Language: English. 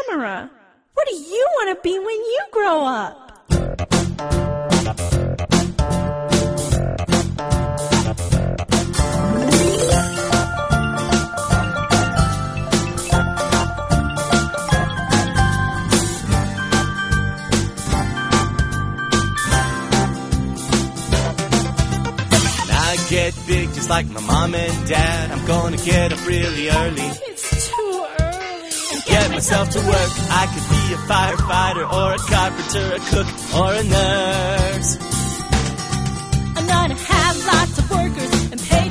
camera. What do you want to be when you grow up? Get big just like my mom and dad. I'm gonna get up really early. It's too early. Get myself to work. I could be a firefighter or a carpenter, a cook or a nurse. I'm gonna have lots of workers